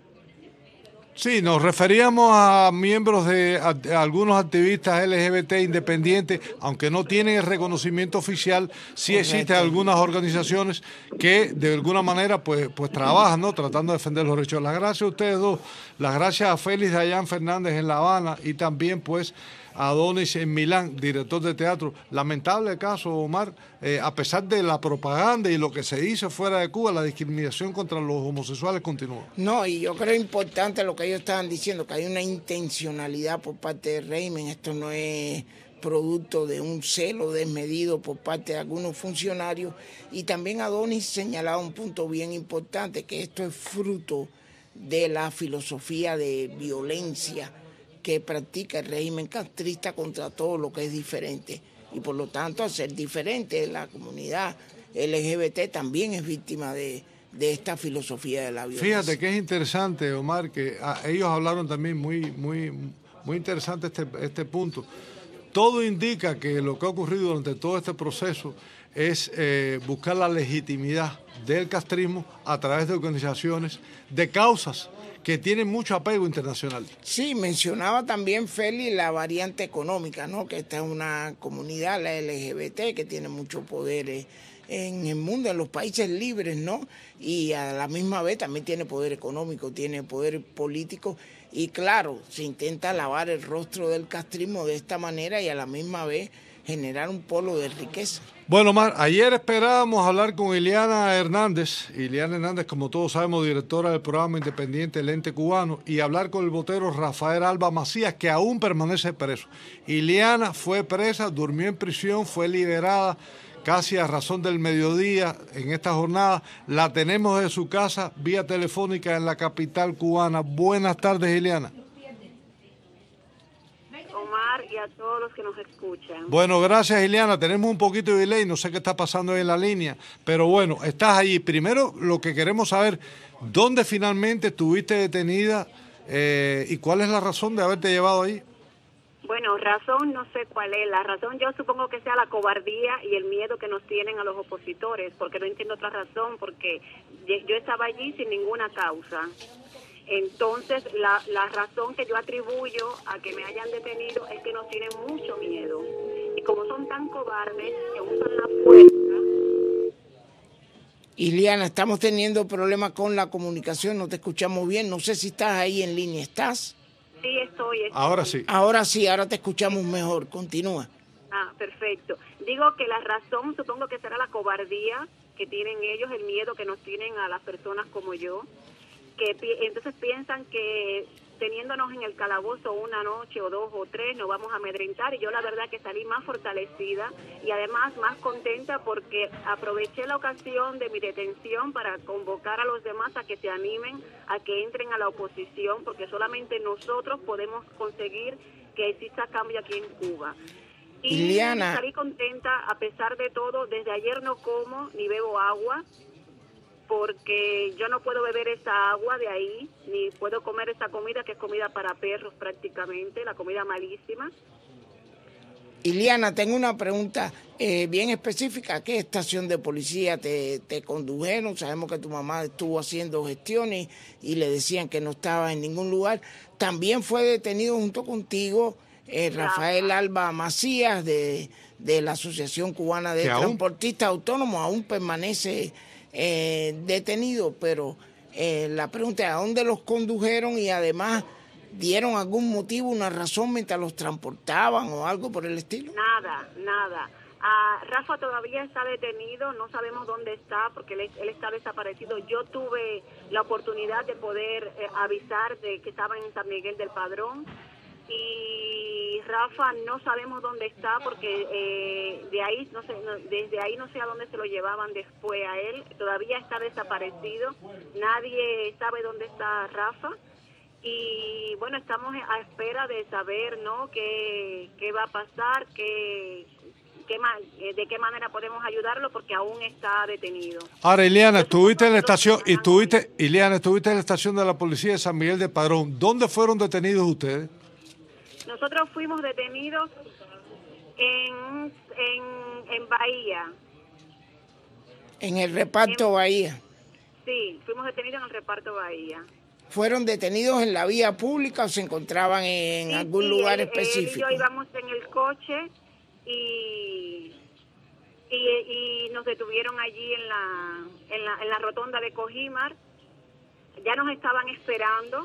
Sí, nos referíamos a miembros de algunos activistas LGBT independientes, aunque no tienen el reconocimiento oficial. Sí existen algunas organizaciones que de alguna manera pues trabajan, ¿no?, tratando de defender los derechos. Las gracias a ustedes dos, las gracias a Félix Dayan Fernández en La Habana y también pues a Adonis en Milán, director de teatro. Lamentable caso, Omar, a pesar de la propaganda y lo que se dice fuera de Cuba, la discriminación contra los homosexuales continúa. No, y yo creo importante lo que ellos estaban diciendo, que hay una intencionalidad por parte del régimen. Esto no es producto de un celo desmedido por parte de algunos funcionarios. Y también Adonis señalaba un punto bien importante, que esto es fruto de la filosofía de violencia que practica el régimen castrista contra todo lo que es diferente. Y por lo tanto, al ser diferente, la comunidad LGBT también es víctima de esta filosofía de la violencia. Fíjate que es interesante, Omar, que ellos hablaron también muy interesante este punto. Todo indica que lo que ha ocurrido durante todo este proceso es buscar la legitimidad del castrismo a través de organizaciones, de causas que tienen mucho apego internacional. Sí, mencionaba también Félix la variante económica, ¿no? Que esta es una comunidad, la LGBT, que tiene mucho poder en el mundo, en los países libres, ¿no? Y a la misma vez también tiene poder económico, tiene poder político. Y claro, se intenta lavar el rostro del castrismo de esta manera y a la misma vez generar un polo de riqueza. Bueno, Omar, ayer esperábamos hablar con Ileana Hernández. Ileana Hernández, como todos sabemos, directora del programa independiente El Ente Cubano, y hablar con el botero Rafael Alba Macías, que aún permanece preso. Ileana fue presa, durmió en prisión, fue liberada casi a razón del mediodía en esta jornada. La tenemos de su casa vía telefónica en la capital cubana. Buenas tardes, Ileana. Y a todos los que nos escuchan. Bueno, gracias, Ileana. Tenemos un poquito de delay, no sé qué está pasando ahí en la línea, pero bueno, estás allí. Primero, lo que queremos saber, ¿dónde finalmente estuviste detenida y cuál es la razón de haberte llevado ahí? Bueno, razón no sé cuál es. La razón yo supongo que sea la cobardía y el miedo que nos tienen a los opositores, porque no entiendo otra razón, porque yo estaba allí sin ninguna causa. Entonces, la razón que yo atribuyo a que me hayan detenido es que nos tienen mucho miedo. Y como son tan cobardes, que usan la fuerza. Ileana, estamos teniendo problemas con la comunicación, no te escuchamos bien. No sé si estás ahí en línea. ¿Estás? Sí, estoy. Ahora sí. Ahora sí, ahora te escuchamos mejor. Continúa. Ah, perfecto. Digo que la razón supongo que será la cobardía que tienen ellos, el miedo que nos tienen a las personas como yo, que entonces piensan que teniéndonos en el calabozo una noche o dos o tres nos vamos a amedrentar, y yo la verdad que salí más fortalecida y además más contenta porque aproveché la ocasión de mi detención para convocar a los demás a que se animen, a que entren a la oposición, porque solamente nosotros podemos conseguir que exista cambio aquí en Cuba. Y Ileana, salí contenta a pesar de todo. Desde ayer no como ni bebo agua, porque yo no puedo beber esa agua de ahí, ni puedo comer esa comida que es comida para perros prácticamente, la comida malísima. Ileana, tengo una pregunta bien específica. ¿A qué estación de policía te condujeron? Sabemos que tu mamá estuvo haciendo gestiones y le decían que no estaba en ningún lugar. También fue detenido junto contigo Rafael Alba Macías de la Asociación Cubana de Transportistas Autónomos. Aún permanece detenido, pero la pregunta es: ¿a dónde los condujeron? Y además, ¿dieron algún motivo, una razón mientras los transportaban o algo por el estilo? Nada. Rafa todavía está detenido, no sabemos dónde está porque él está desaparecido. Yo tuve la oportunidad de poder avisar de que estaba en San Miguel del Padrón, y Rafa no sabemos dónde está porque de ahí no sé, desde ahí no sé a dónde se lo llevaban después a él. Todavía está desaparecido, nadie sabe dónde está Rafa, y bueno, estamos a espera de saber, ¿no?, qué va a pasar, de qué manera podemos ayudarlo, porque aún está detenido. Ahora, Ileana, estuviste en la estación estuviste en la estación de la policía de San Miguel del Padrón. ¿Dónde fueron detenidos ustedes? Nosotros fuimos detenidos en Bahía. ¿En el reparto Bahía? Sí, fuimos detenidos en el reparto Bahía. ¿Fueron detenidos en la vía pública o se encontraban en algún lugar específico? Él y yo íbamos en el coche y nos detuvieron allí en la rotonda de Cojimar. Ya nos estaban esperando.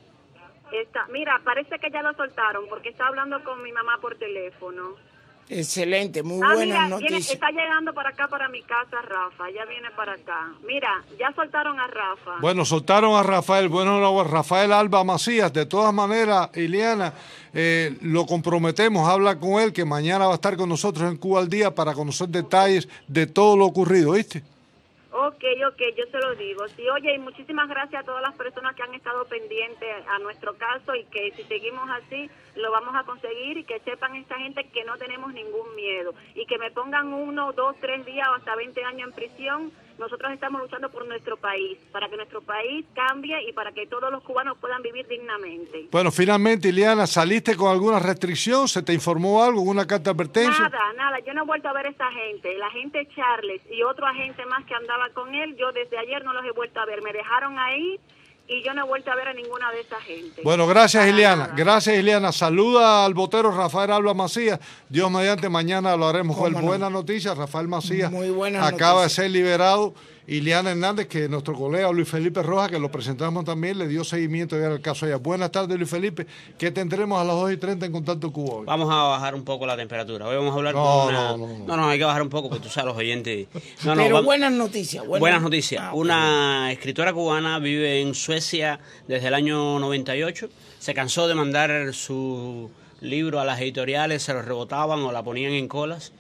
Mira, parece que ya lo soltaron porque está hablando con mi mamá por teléfono. Excelente, muy buenas noticias. Está llegando para acá, para mi casa, Rafa, ya viene para acá. Mira, ya soltaron a Rafa. Bueno, soltaron a Rafael, Rafael Alba Macías. De todas maneras, Ileana, lo comprometemos, habla con él, que mañana va a estar con nosotros en Cuba al Día para conocer detalles de todo lo ocurrido, ¿viste? Ok, yo se lo digo. Sí, oye, y muchísimas gracias a todas las personas que han estado pendientes a nuestro caso, y que si seguimos así lo vamos a conseguir, y que sepan esta gente que no tenemos ningún miedo, y que me pongan 1, 2, 3 días o hasta 20 años en prisión. Nosotros estamos luchando por nuestro país, para que nuestro país cambie y para que todos los cubanos puedan vivir dignamente. Bueno, finalmente, Ileana, ¿saliste con alguna restricción? ¿Se te informó algo, una carta de advertencia? Nada, yo no he vuelto a ver a esa gente. La gente Charles y otro agente más que andaba con él, yo desde ayer no los he vuelto a ver. Me dejaron ahí y yo no he vuelto a ver a ninguna de esa gente. Bueno, gracias, Ileana. Gracias, Ileana. Saluda al botero Rafael Alba Macías. Dios mediante, mañana lo haremos con buena noticia. Rafael Macías acaba de ser liberado. Ileana Hernández, que nuestro colega Luis Felipe Rojas, que lo presentamos también, le dio seguimiento ya al caso allá. Buenas tardes, Luis Felipe. ¿Qué tendremos a las 2:30 en Contacto Cuba hoy? Vamos a bajar un poco la temperatura. Hoy vamos a hablar No, hay que bajar un poco, porque tú sabes, los oyentes... Pero buenas noticias. Buenas noticias. Una escritora cubana vive en Suecia desde el año 98. Se cansó de mandar su libro a las editoriales, se lo rebotaban o la ponían en colas,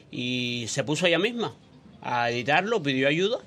y se puso ella misma a editarlo, pidió ayuda.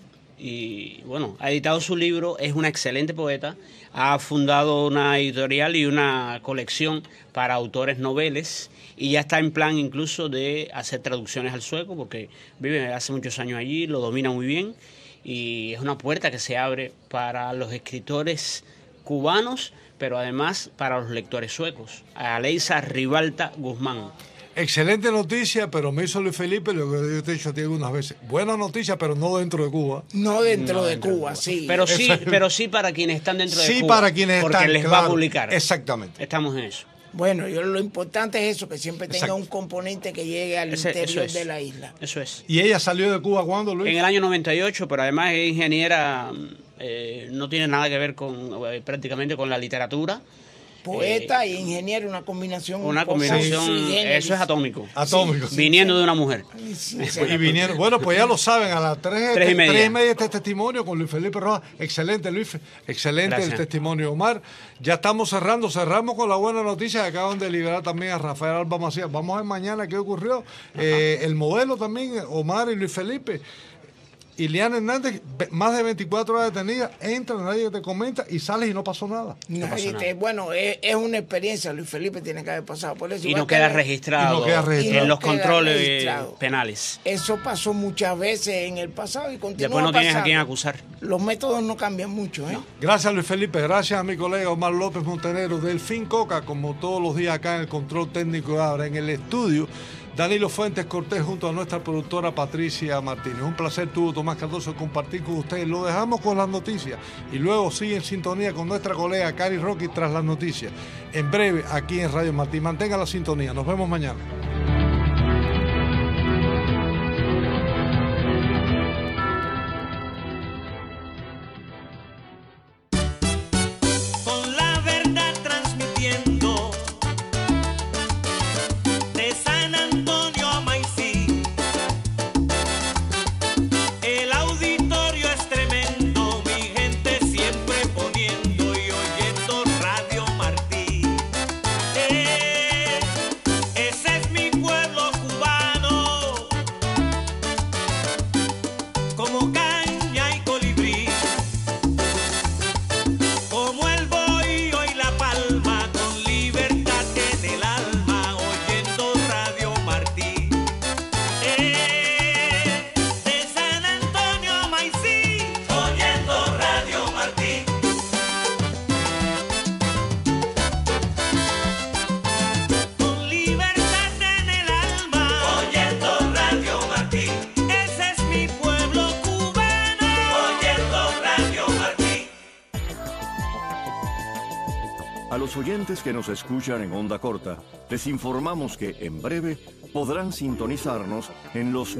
Y bueno, ha editado su libro, es una excelente poeta, ha fundado una editorial y una colección para autores noveles, y ya está en plan incluso de hacer traducciones al sueco, porque vive hace muchos años allí, lo domina muy bien, y es una puerta que se abre para los escritores cubanos, pero además para los lectores suecos. Aleisa Ribalta Guzmán. Excelente noticia, pero me hizo Luis Felipe lo que yo te he dicho a ti algunas veces. Buena noticia, pero no dentro de Cuba. No dentro de Cuba, sí. Pero sí para quienes están dentro de Cuba. Sí, para quienes porque están, les va a publicar. Exactamente. Estamos en eso. Bueno, lo importante es eso, que siempre tenga un componente que llegue al interior de la isla. Eso es. ¿Y ella salió de Cuba cuándo, Luis? En el año 98, pero además es ingeniera, no tiene nada que ver prácticamente con la literatura. Poeta y ingeniero, una combinación. Eso es atómico. Atómico. Viniendo de una mujer. Y vinieron, bueno, pues ya lo saben, a las 3:30 este testimonio con Luis Felipe Rojas. Excelente, Luis. Excelente. Gracias. El testimonio, Omar. Ya estamos cerramos con la buena noticia que acaban de liberar también a Rafael Alba Macías. Vamos a ver mañana qué ocurrió. El modelo también, Omar y Luis Felipe. Ileana Hernández, más de 24 horas detenida, entra, nadie te comenta y sales y no pasó nada. Bueno, es una experiencia, Luis Felipe tiene que haber pasado por eso. Y no queda registrado en los controles penales. Eso pasó muchas veces en el pasado y continúa. Después no tienes a quién acusar. Los métodos no cambian mucho. No. Gracias, Luis Felipe. Gracias a mi colega Omar López Montenegro, Delfín Coca, como todos los días acá en el control técnico de ahora en el estudio. Danilo Fuentes Cortés junto a nuestra productora Patricia Martínez. Un placer tuvo Tomás Cardoso compartir con ustedes. Lo dejamos con las noticias y luego sigue en sintonía con nuestra colega Cari Rocky tras las noticias. En breve aquí en Radio Martí. Mantenga la sintonía. Nos vemos mañana. Oyentes que nos escuchan en onda corta, les informamos que en breve podrán sintonizarnos en los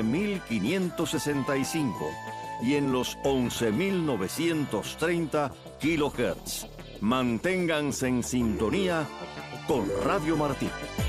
9.565 y en los 11.930 kHz. Manténganse en sintonía con Radio Martí.